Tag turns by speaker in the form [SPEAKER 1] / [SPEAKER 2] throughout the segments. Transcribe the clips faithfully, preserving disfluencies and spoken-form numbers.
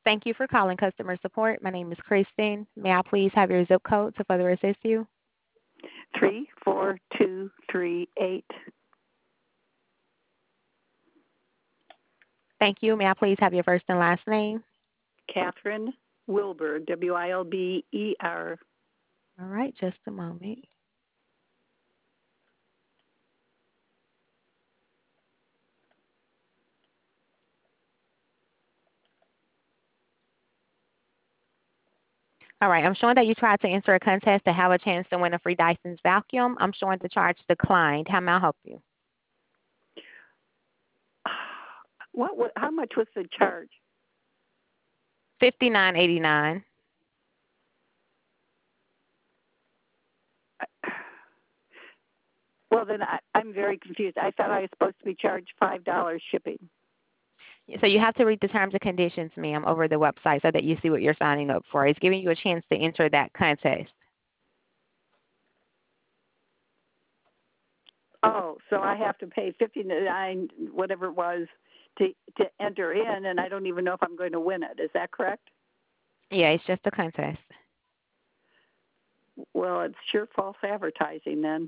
[SPEAKER 1] Thank you for calling customer support. My name is Kristen. May I please have your zip code to further assist you?
[SPEAKER 2] Three four two three eight.
[SPEAKER 1] Thank you. May I please have your first and last name?
[SPEAKER 2] Catherine Wilber, W I L B E R.
[SPEAKER 1] All right, just a moment. All right, I'm showing that you tried to enter a contest to have a chance to win a free Dyson's vacuum. I'm showing the charge declined. How may I help you?
[SPEAKER 2] What, what? How much was the charge?
[SPEAKER 1] fifty-nine eighty-nine.
[SPEAKER 2] Well, then I, I'm very confused. I thought I was supposed to be charged five dollars shipping.
[SPEAKER 1] So you have to read the terms and conditions, ma'am, over the website so that you see what you're signing up for. It's giving you a chance to enter that contest.
[SPEAKER 2] Oh, so I have to pay fifty-nine, whatever it was, to to enter in, and I don't even know if I'm going to win it. Is that correct?
[SPEAKER 1] Yeah, it's just a contest.
[SPEAKER 2] Well, it's sure false advertising then.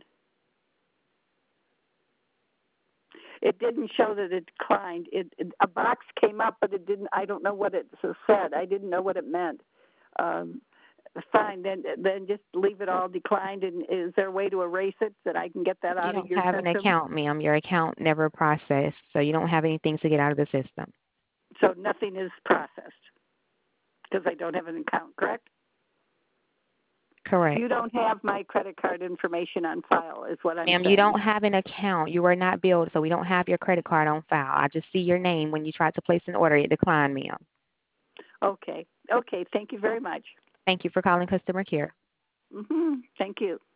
[SPEAKER 2] It didn't show that it declined. It, it a box came up, but it didn't. I don't know what it said. I didn't know what it meant. Um, fine, then then just leave it all declined. And is there a way to erase it so that I can get that
[SPEAKER 1] You
[SPEAKER 2] out of
[SPEAKER 1] don't
[SPEAKER 2] your
[SPEAKER 1] have an
[SPEAKER 2] system?
[SPEAKER 1] account, ma'am. Your account never processed, so you don't have anything to get out of the system.
[SPEAKER 2] So nothing is processed because I don't have an account. Correct?
[SPEAKER 1] Correct.
[SPEAKER 2] You don't have my credit card information on file, is what I'm
[SPEAKER 1] Ma'am, you
[SPEAKER 2] saying.
[SPEAKER 1] don't have an account. You were not billed, so we don't have your credit card on file. I just see your name when you tried to place an order. It declined, ma'am.
[SPEAKER 2] Okay. Okay. Thank you very much.
[SPEAKER 1] Thank you for calling customer care.
[SPEAKER 2] Mm-hmm. Thank you.